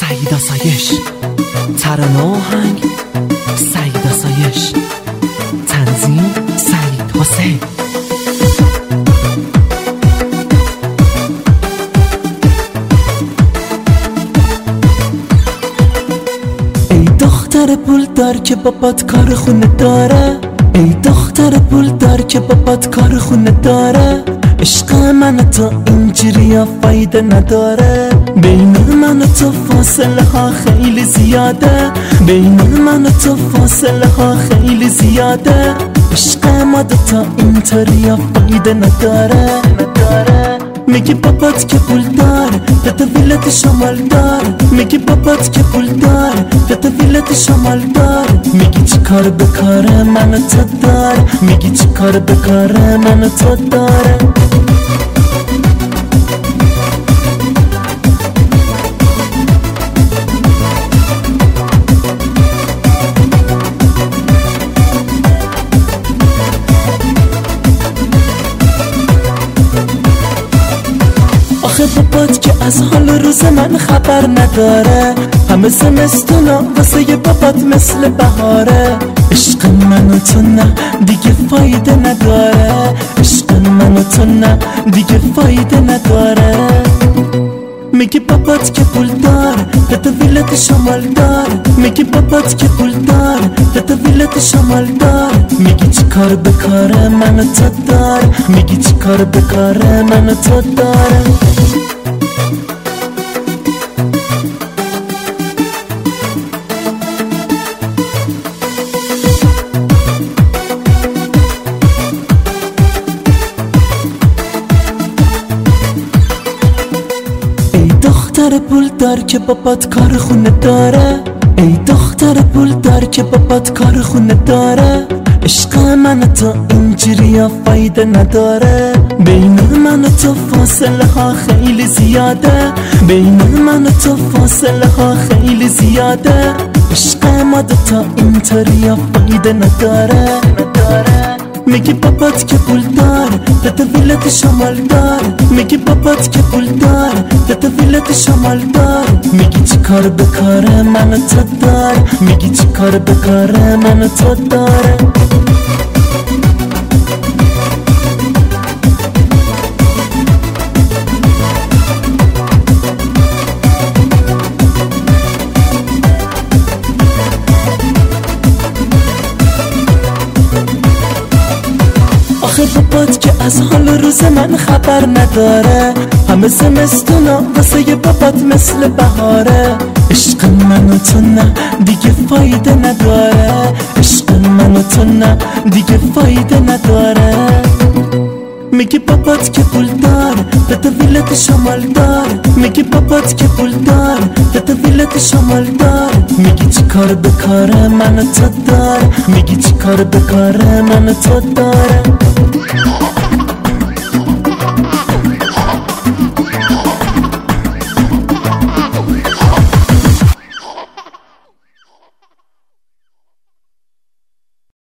سعید آسایش، ترانه و آهنگ سعید آسایش، تنظیم سعید حسین. ای دختر پول دار که بابات کار خونه داره، ای دختر پول دار که بابات کار خونه داره. عشق من تو اینجوری ها فایده نداره، بین من و تو فاصله ها خیلی زیاده، بین من و تو فاصله ها خیلی زیاده. عشق ما دوتا اینطوری ها فایده نداره. میگی بابات که پول داره تو ویلت شمال داره، میگی بابات که پول داره تو ویلت شمال داره. میگی چی کار به کار من و تو داره، میگی چی کار به کار من و تو داره. آخه بابات که از حال روز من خبر نداره، همه زمستونا واسه بابات مثل بهاره. عشق من و تو نه دیگه فایده نداره، عشق من و تو نه دیگه فایده نداره. میگی بابات که پول داره تو ویلت شمال داره، میگی بابات که پول داره تو ویلت شمال داره. میگی چی کار به کار من و تو داره، میگی چی کار به کار من و تو داره. دختر پول دار که بابات کار خونه داره، ای دختر پول دار که بابات کار خونه داره. عشق من و تو اینجوری ها فایده نداره، بین من و تو فاصله ها خیلی زیاده، بین من و تو فاصله ها خیلی زیاده. عشق ما دوتا اینطوری ها فایده نداره. میگی بابات که پول داره تو ویلت شمال داره، میگی بابات که پول داره تو ویلت شمال داره. میگی چی کار به کار من و تو داره، میگی چی کار به کار من و تو داره. آخه بابات که از حال روز من خبر نداره، همه زمستونا واسه بابات مثل بهاره. عشق من و تو نه دیگه فایده نداره، عشق من و تو نه دیگه فایده نداره. میگی بابات که پول داره تو ویلت شمال داره، میگی بابات که پول داره تو ویلت شمال داره. میگی چی کار به کار من و تو داره، میگی چی کار به کار من و تو داره.